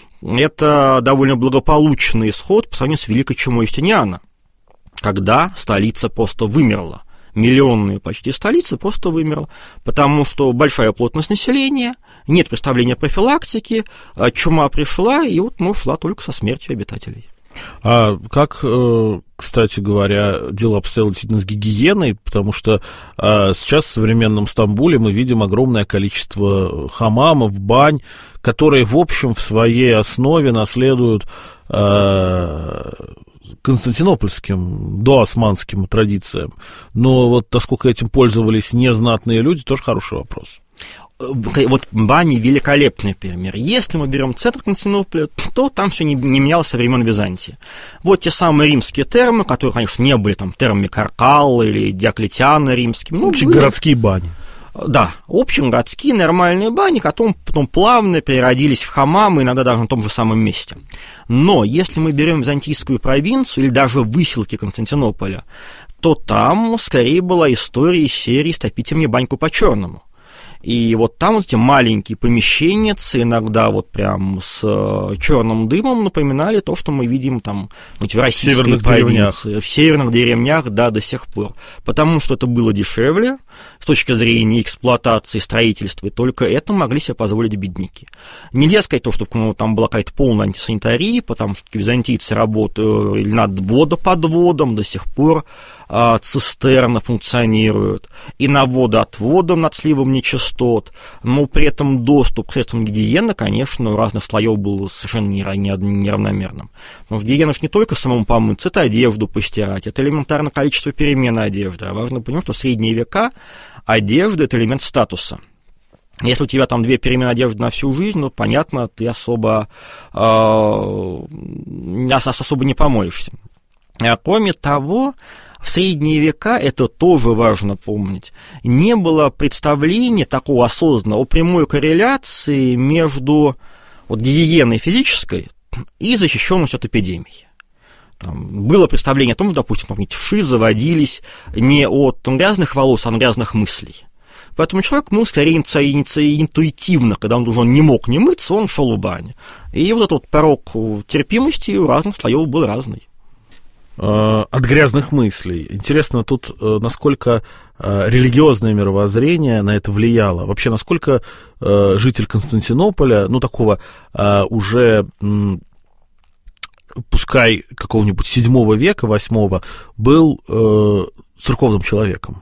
это довольно благополучный исход по сравнению с Великой чумой Юстиниана, когда столица просто вымерла. Миллионные почти столицы просто вымерла, потому что большая плотность населения, нет представления о профилактике, чума пришла, и вот, ну, шла только со смертью обитателей. А как, кстати говоря, дело обстояло действительно с гигиеной, потому что сейчас в современном Стамбуле мы видим огромное количество хамамов, бань, которые, в общем, в своей основе наследуют константинопольским, доосманским традициям. Но вот насколько этим пользовались незнатные люди, тоже хороший вопрос. Вот бани великолепный пример. Если мы берем центр Константинополя, то там все не, не менялось со времен Византии. Вот те самые римские термы, которые, конечно, не были там термами Каркалла или Диоклетиана римскими. Ну, были... городские бани. Да, в общем, городские нормальные бани, которые потом плавно переродились в хамамы, иногда даже на том же самом месте. Но если мы берем византийскую провинцию или даже выселки Константинополя, то там скорее была история из серии «Стопите мне баньку по-черному». И вот там вот эти маленькие помещения, иногда вот прям с черным дымом напоминали то, что мы видим там в российской провинции, в северных деревнях, да, до сих пор. Потому что это было дешевле с точки зрения эксплуатации, строительства, и только это могли себе позволить бедняки. Нельзя сказать то, что ну, там была какая-то полная антисанитария, потому что византийцы работали над водоподводом, до сих пор а, цистерны функционируют, и на водоотводом над сливом нечистот, но при этом доступ к средствам гигиены, конечно, у разных слоев был совершенно неравномерным. Потому что гигиена же не только самому помыться, это одежду постирать, это элементарное количество перемен одежды. А важно понимать, что в средние века одежда – это элемент статуса. Если у тебя там две перемены одежды на всю жизнь, ну, понятно, ты особо, э, особо не помоешься. А кроме того, в средние века, это тоже важно помнить, не было представления такого осознанного о прямой корреляции между вот, гигиеной физической и защищенностью от эпидемий. Там было представление о том, что, допустим, вши заводились не от грязных волос, а от грязных мыслей. Поэтому человек мыл скорее интуитивно, когда он уже не мог не мыться, он шел в баню. И вот этот вот порог терпимости у разных слоев был разный. От грязных мыслей. Интересно тут, насколько религиозное мировоззрение на это влияло. Вообще, насколько житель Константинополя, ну, такого уже, пускай какого-нибудь седьмого века, восьмого, был церковным человеком?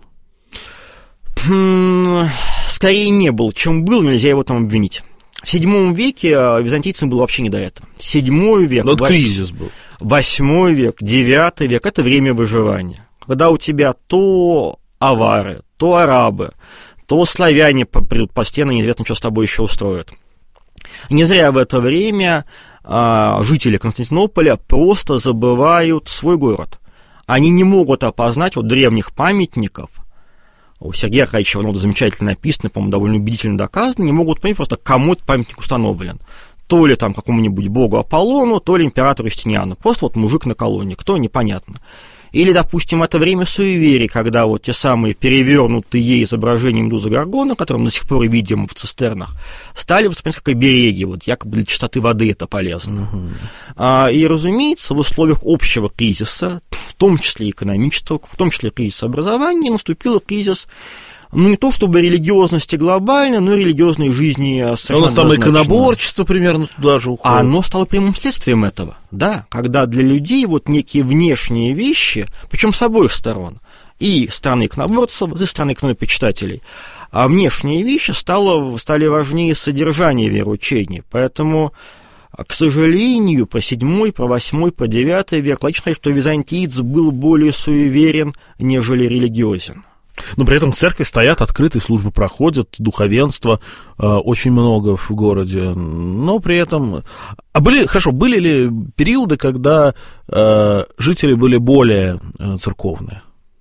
Скорее не был, чем был, нельзя его там обвинить. В седьмом веке византийцам было вообще не до этого. Седьмой век, Но кризис был. Восьмой век, девятый век – это время выживания. Когда у тебя то авары, то арабы, то славяне придут по стенам, неизвестно, что с тобой еще устроят. Не зря в это время а, жители Константинополя просто забывают свой город. Они не могут опознать вот древних памятников. У Сергея Аркадьевича Иванова замечательно написано, по-моему, довольно убедительно доказано, не могут понять просто, кому этот памятник установлен. То ли там какому-нибудь богу Аполлону, то ли императору Юстиниану. Просто вот мужик на колонне, кто, непонятно. Или, допустим, это время суеверий, когда вот те самые перевернутые изображения Медузы Горгона, которые мы до сих пор видим в цистернах, стали воспринимать как обереги, вот якобы для чистоты воды это полезно. Uh-huh. А, и, разумеется, в условиях общего кризиса, в том числе экономического, в том числе кризиса образования, наступил кризис, ну, не то чтобы религиозности глобально, но и религиозной жизни совершенно. У нас там иконоборчество примерно туда же уходит. А оно стало прямым следствием этого, да, когда для людей вот некие внешние вещи, причем с обоих сторон, и стороны иконоборцев, и стороны иконопочитателей, а внешние вещи стало, стали важнее содержания вероучения, поэтому, к сожалению, про седьмой, про восьмой, про девятый век, логично сказать, что византиец был более суеверен, нежели религиозен. Но при этом в церкви стоят, открытые службы проходят, духовенства э, очень много в городе, но при этом... А были, хорошо, были ли периоды, когда э, жители были более э, церковные?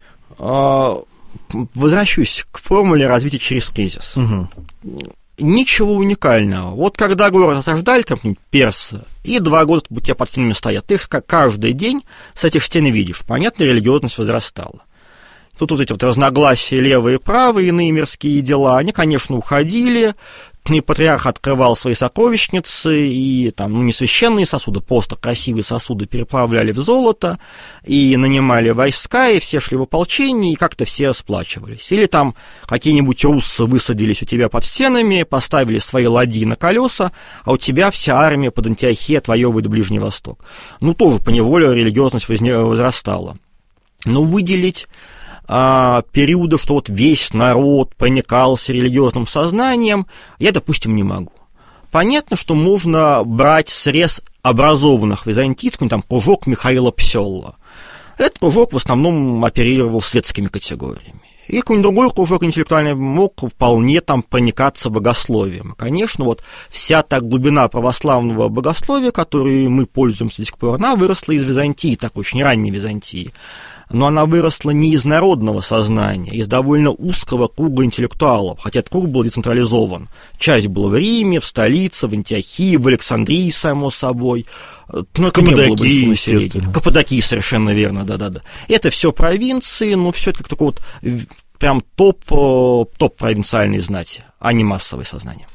Возвращусь к формуле развития через кризис. Угу. Ничего уникального. Вот когда город осаждали, там, персы, и два года у тебя под стенами стоят, ты их каждый день с этих стен видишь. Понятно, религиозность возрастала. Тут вот эти вот разногласия левые и правые, иные мирские дела, они, конечно, уходили, и патриарх открывал свои сокровищницы, и там, ну, не священные сосуды, просто красивые сосуды переплавляли в золото, и нанимали войска, и все шли в ополчение, и как-то все сплачивались. Или там какие-нибудь руссы высадились у тебя под стенами, поставили свои ладьи на колеса, а у тебя вся армия под Антиохией отвоевывает Ближний Восток. Ну, тоже поневоле религиозность возрастала. Но выделить... А, периода, что вот весь народ проникался религиозным сознанием, я, допустим, не могу. Понятно, что можно брать срез образованных византийцев, там, кружок Михаила Псёлла. Этот кружок в основном оперировал светскими категориями. И какой-нибудь другой кружок интеллектуальный мог вполне там проникаться богословием. Конечно, вот вся та глубина православного богословия, которой мы пользуемся до сих пор, она выросла из Византии, так очень ранней Византии. Но она выросла не из народного сознания, из довольно узкого круга интеллектуалов, хотя этот круг был децентрализован. Часть была в Риме, в столице, в Антиохии, в Александрии, само собой. Но это не было большинство населения. Каппадокия, совершенно верно, да-да-да. Это все провинции, но все это как такой вот прям топ, топ провинциальной знати, а не массовое сознание.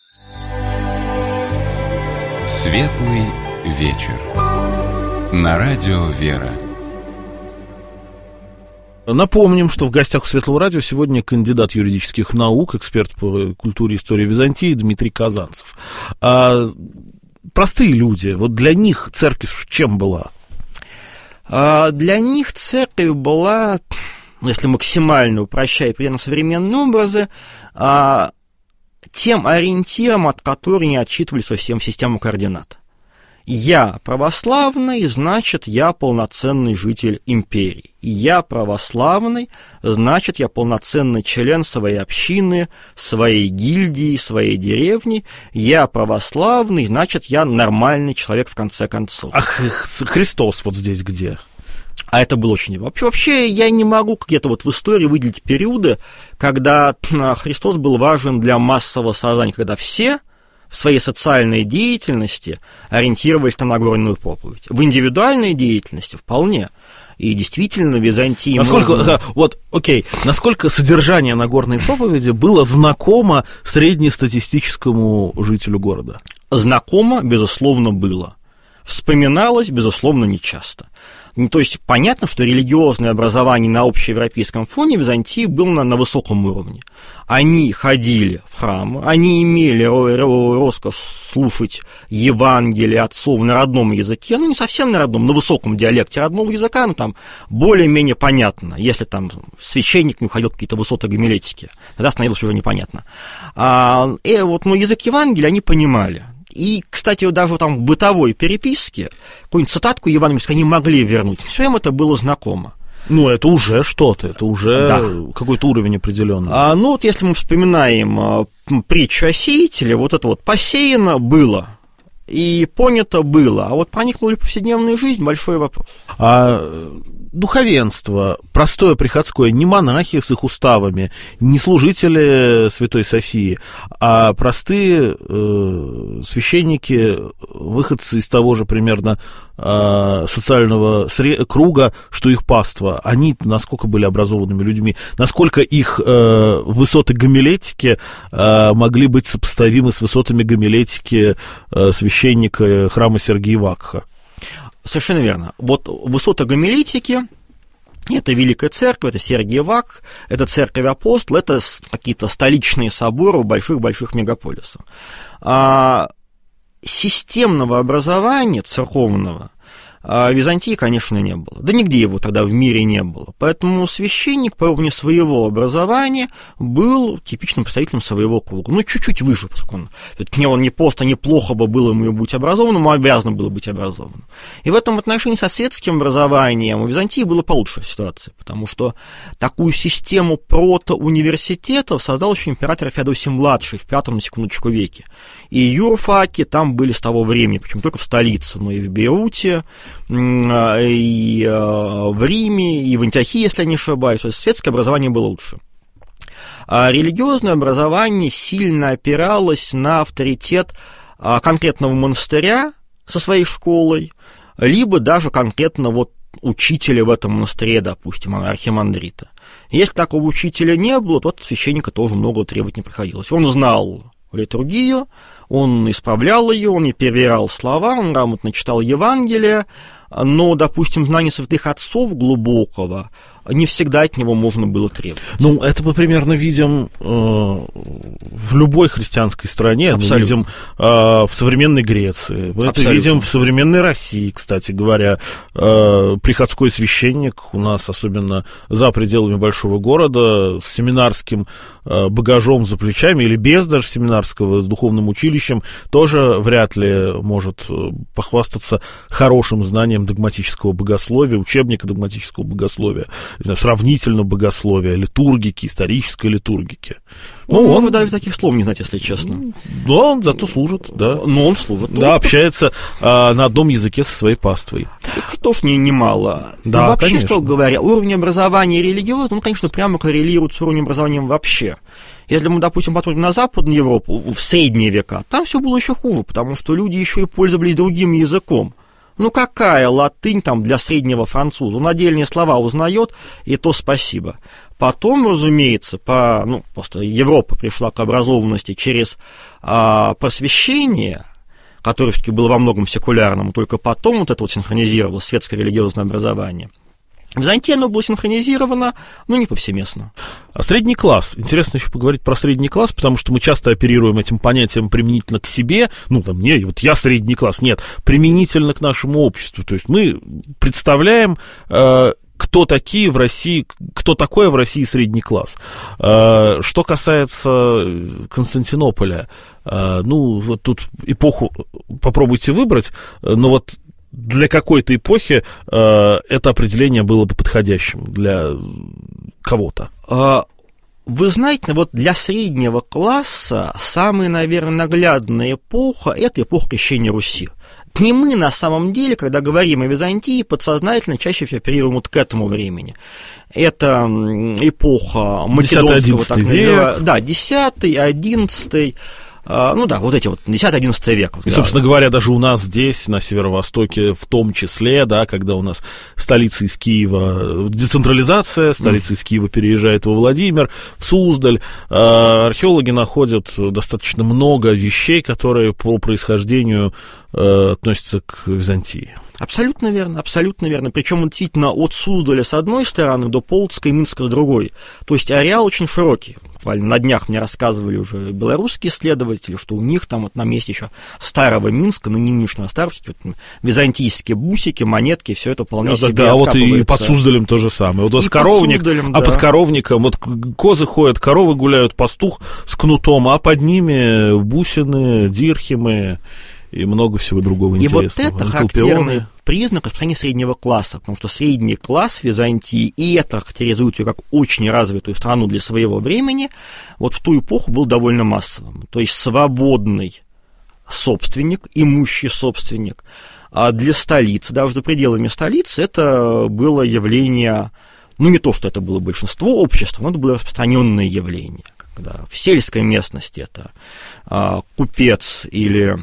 Светлый вечер. На радио «Вера». Напомним, что в гостях у Светлого радио сегодня кандидат юридических наук, эксперт по культуре и истории Византии Дмитрий Казанцев. А простые люди, вот для них церковь чем была? А для них церковь была, если максимально упрощая примерно современные образы, а, тем ориентиром, от которого они отчитывали свою систему координат. Я православный, значит, я полноценный житель империи. Я православный, значит, я полноценный член своей общины, своей гильдии, своей деревни. Я православный, значит, я нормальный человек в конце концов. А Христос вот здесь где? А это было очень... Вообще, вообще я не могу где-то вот в истории выделить периоды, когда Христос был важен для массового сознания, когда все... в своей социальной деятельности ориентировались на Нагорную проповедь. В индивидуальной деятельности вполне. И действительно, Византия... Насколько, можно... вот, окей, насколько содержание Нагорной проповеди было знакомо среднестатистическому жителю города? Знакомо, безусловно, было. Вспоминалось, безусловно, нечасто. Ну, то есть, понятно, что религиозное образование на общеевропейском фоне в Византии было на, на высоком уровне. Они ходили в храм, они имели роскошь слушать Евангелие отцов на родном языке, ну, не совсем на родном, на высоком диалекте родного языка, ну, там, более-менее понятно, если там священник не уходил в какие-то высоты гомилетики, тогда становилось уже непонятно. А, и вот, ну, язык Евангелия они понимали. И, кстати, даже там в бытовой переписке какую-нибудь цитатку евангельскую они могли вернуть. Все им это было знакомо. Ну, это уже что-то, это уже да. какой-то уровень определенный. А, ну, вот если мы вспоминаем а, притчу о сеятеле, вот это вот посеяно было и понято было, а вот проникло ли в повседневную жизнь, большой вопрос. А духовенство, простое приходское, не монахи с их уставами, не служители Святой Софии, а простые э, священники, выходцы из того же примерно э, социального сре- круга, что их паства, они насколько были образованными людьми, насколько их э, высоты гомилетики э, могли быть сопоставимы с высотами гомилетики э, священника храма Сергия Вакха. Совершенно верно. Вот высота гомилетики – это Великая Церковь, это Сергий Вакх, это Церковь Апостола, это какие-то столичные соборы в больших-больших мегаполисах. А системного образования церковного в Византии, конечно, не было. Да нигде его тогда в мире не было. Поэтому священник по уровню своего образования был типичным представителем своего круга. Ну, чуть-чуть выше, поскольку он, он не просто неплохо бы было ему быть образованным, а обязан был быть образованным. И в этом отношении со светским образованием у Византии была получшая ситуация, потому что такую систему протоуниверситетов создал еще император Феодосий-младший в пятом, на секундочку, веке. И юрфаки там были с того времени, причем только в столице, но и в Бейруте, и в Риме, и в Антиохии, если я не ошибаюсь. То есть светское образование было лучше. А религиозное образование сильно опиралось на авторитет конкретного монастыря со своей школой, либо даже конкретно вот учителя в этом монастыре, допустим, архимандрита. Если такого учителя не было, то от священника тоже много требовать не приходилось. Он знал литургию, он исправлял ее, он не перевирал слова, он грамотно читал Евангелие, но, допустим, знание святых отцов глубокого не всегда от него можно было требовать. Ну, это мы примерно видим э, в любой христианской стране. Абсолютно. Мы видим э, в современной Греции, мы Абсолютно. Это видим в современной России, кстати говоря. Э, приходской священник у нас, особенно за пределами большого города, с семинарским э, багажом за плечами, или без даже семинарского, с духовным училищем, тоже вряд ли может похвастаться хорошим знанием догматического богословия, учебника догматического богословия, не знаю, сравнительного богословия, литургики, исторической литургики. Ну, он, он даже таких слов не знать, если честно. Да, он зато служит, да. Но он служит. Да, общается а, на одном языке со своей паствой. Так тоже не, немало. Да, и вообще, конечно. что говоря, уровень образования религиозного, он, конечно, прямо коррелирует с уровнем образования вообще. Если мы, допустим, посмотрим на Западную Европу, в средние века, там все было еще хуже, потому что люди еще и пользовались другим языком. Ну, какая латынь там для среднего француза? Он отдельные слова узнает, и то спасибо. Потом, разумеется, по, ну, просто Европа пришла к образованности через а, просвещение, которое все-таки было во многом секулярным, только потом вот это вот синхронизировалось светское религиозное образование. В Византии оно было синхронизировано, но не повсеместно. А средний класс. Интересно еще поговорить про средний класс, потому что мы часто оперируем этим понятием применительно к себе. Ну, там, не, вот я средний класс. Нет, применительно к нашему обществу. То есть мы представляем, э, кто такие в России, кто такое в России средний класс. Э, что касается Константинополя, э, ну, вот тут эпоху попробуйте выбрать, но вот для какой-то эпохи э, это определение было бы подходящим для кого-то. Вы знаете, вот для среднего класса самая, наверное, наглядная эпоха – это эпоха крещения Руси. Не мы, на самом деле, когда говорим о Византии, подсознательно чаще всего оперируем вот к этому времени. Это эпоха македонского, так называемого, да, десятый, одиннадцатый, Ну да, вот эти вот десятый-одиннадцатый век. И, собственно говоря, даже у нас здесь, на северо-востоке, в том числе, да, когда у нас столица из Киева, децентрализация, столица mm. из Киева переезжает во Владимир, в Суздаль, археологи находят достаточно много вещей, которые по происхождению относятся к Византии. Абсолютно верно, абсолютно верно. Причем действительно от Суздаля с одной стороны до Полоцка и Минска с другой. То есть ареал очень широкий. На днях мне рассказывали уже белорусские исследователи, что у них там вот на месте еще старого Минска, на нынешнего Старовского, вот, византийские бусики, монетки, все это вполне да, себе да, а вот и под Суздалем то же самое. Вот у вас коровник, Суздалем, а да. под коровником вот козы ходят, коровы гуляют, пастух с кнутом, а под ними бусины, дирхемы и много всего другого и интересного. И вот это характерный признак распространения среднего класса, потому что средний класс Византии, и это характеризует ее как очень развитую страну для своего времени, вот в ту эпоху был довольно массовым. То есть свободный собственник, имущий собственник, а для столицы, даже за пределами столицы, это было явление, ну не то, что это было большинство общества, но это было распространенное явление. Когда в сельской местности это а, купец или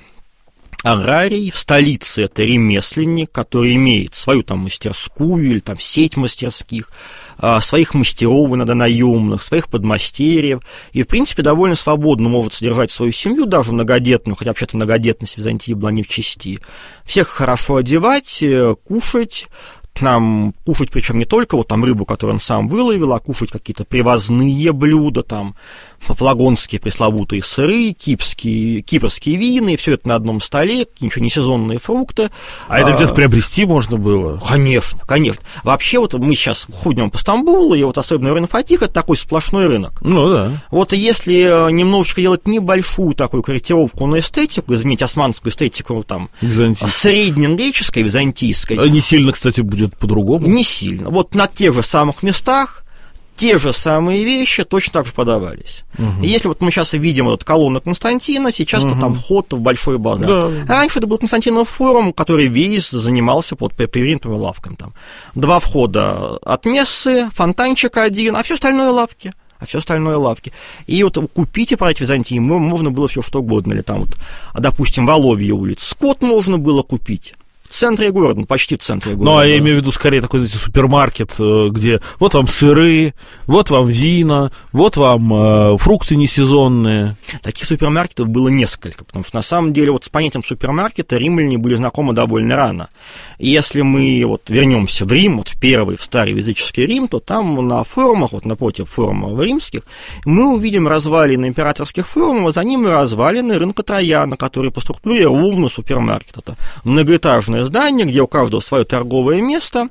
аграрий, в столице это ремесленник, который имеет свою там мастерскую или там сеть мастерских, своих мастеров, иногда наемных, своих подмастерьев, и, в принципе, довольно свободно может содержать свою семью, даже многодетную, хотя вообще-то многодетность в Византии была не в чести. Всех хорошо одевать, кушать, нам кушать, причем не только вот там рыбу, которую он сам выловил, а кушать какие-то привозные блюда, там флагонские пресловутые сыры, кипрские, кипрские вины, и все это на одном столе, ничего не сезонные фрукты. А, а это где-то приобрести можно было? Конечно, конечно. Вообще вот мы сейчас ходим по Стамбулу, и вот особенно рынок Фатих, это такой сплошной рынок. Ну да. Вот если немножечко делать небольшую такую корректировку на эстетику, извините, османскую эстетику, там, среднегреческой, византийской. А не сильно, кстати, будет по-другому? Не сильно. Вот на тех же самых местах те же самые вещи точно так же подавались. Угу. И если вот мы сейчас видим вот колонну Константина, сейчас-то угу. там вход в большой базар. Да. Раньше это был Константинов форум, который весь занимался под перинатовыми лавками. Там. Два входа от мессы, фонтанчик один, а все остальное лавки. А все остальное лавки. И вот купить и продать в Византии можно было все что угодно. Или там вот, допустим, Воловья улица. Скот можно было купить. В центре города, почти в центре города. Ну, а я имею в виду скорее такой, знаете, супермаркет, где вот вам сыры, вот вам вина, вот вам э, фрукты несезонные. Таких супермаркетов было несколько, потому что на самом деле вот с понятием супермаркета римляне были знакомы довольно рано. И если мы вот вернемся в Рим, вот в первый, в старый языческий Рим, то там на форумах, вот напротив форумов римских, мы увидим развалины императорских форумов, а за ними развалины рынка Трояна, который по структуре ровно супермаркет. Это многоэтажное здание, где у каждого свое торговое место,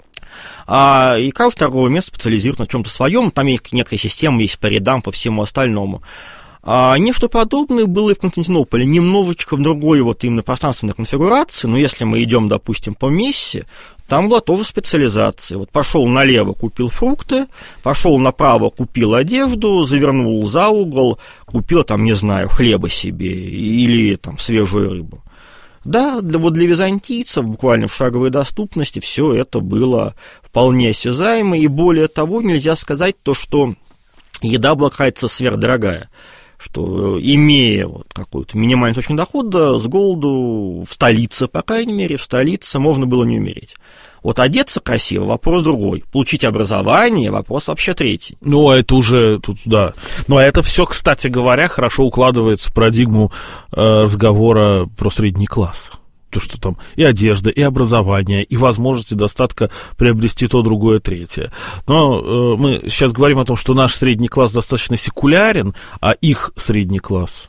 а, и каждое торговое место специализирует на чем-то своем, там есть некая система, есть по рядам, по всему остальному. А, нечто подобное было и в Константинополе, немножечко в другой вот именно пространственной конфигурации, но если мы идем, допустим, по Мессе, там была тоже специализация. Вот пошел налево, купил фрукты, пошел направо, купил одежду, завернул за угол, купил там, не знаю, хлеба себе или там свежую рыбу. Да, для, вот для византийцев буквально в шаговой доступности все это было вполне осязаемо, и более того, нельзя сказать то, что еда была какая-то сверхдорогая, что имея вот какой-то минимальный источник дохода, с голоду в столице, по крайней мере, в столице можно было не умереть. Вот одеться красиво — вопрос другой. Получить образование — вопрос вообще третий. Ну, а это уже тут, да. Ну, а это все, кстати говоря, хорошо укладывается в парадигму э, разговора про средний класс. То, что там и одежда, и образование, и возможности достатка приобрести то, другое, третье. Но э, мы сейчас говорим о том, что наш средний класс достаточно секулярен, а их средний класс...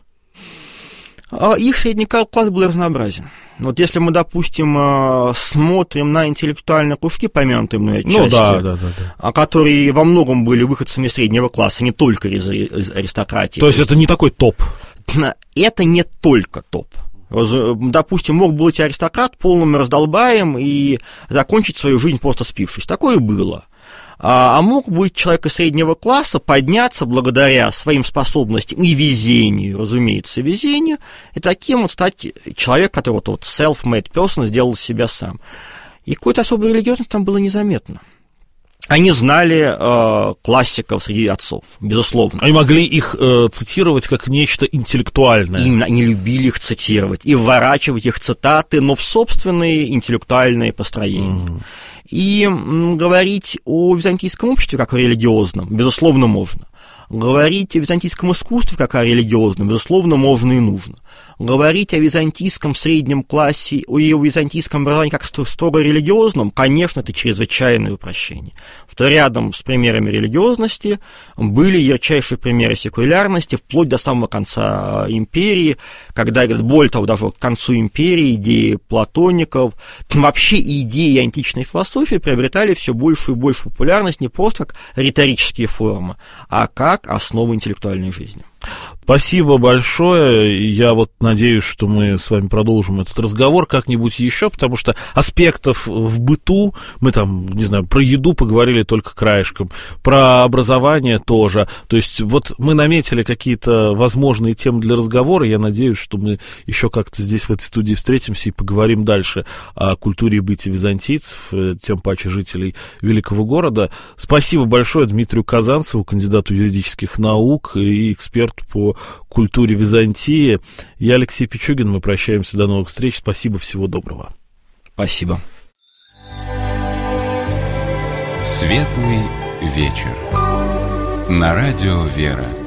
А их средний класс был разнообразен. Вот если мы, допустим, смотрим на интеллектуальные кружки, помянутые мной отчасти, ну, да, да, да, да. которые во многом были выходцами среднего класса, не только из, из аристократии. То есть это не такой топ? Это не только топ. Допустим, мог быть аристократ полным раздолбаем и закончить свою жизнь просто спившись. Такое было. А мог быть человек из среднего класса, подняться благодаря своим способностям и везению, разумеется, везению, и таким вот стать человеком, который вот, вот self-made person, сделал себя сам. И какой-то особой религиозности там было незаметно. Они знали э, классиков среди отцов, безусловно. Они могли их э, цитировать как нечто интеллектуальное. Именно, они любили их цитировать и вворачивать их цитаты, но в собственные интеллектуальные построения. Mm. И м, говорить о византийском обществе как о религиозном, безусловно, можно. Говорить о византийском искусстве как о религиозном, безусловно, можно и нужно. Говорить о византийском среднем классе и о византийском образовании как строго религиозном, конечно, это чрезвычайное упрощение. Что рядом с примерами религиозности были ярчайшие примеры секулярности, вплоть до самого конца империи, когда, более того, даже к концу империи идеи платоников, вообще идеи античной философии приобретали все большую и большую популярность не просто как риторические формы, а как основу интеллектуальной жизни. Спасибо большое. Я вот надеюсь, что мы с вами продолжим этот разговор как-нибудь еще, потому что аспектов в быту, мы там, не знаю, про еду поговорили только краешком, про образование тоже. То есть вот мы наметили какие-то возможные темы для разговора. Я надеюсь, что мы еще как-то здесь в этой студии встретимся и поговорим дальше о культуре и быте византийцев, тем паче жителей великого города. Спасибо большое Дмитрию Казанцеву, кандидату юридических наук и эксперту по культуре Византии. Я Алексей Пичугин, мы прощаемся, до новых встреч, спасибо, всего доброго. Спасибо. Светлый вечер. На радио «Вера».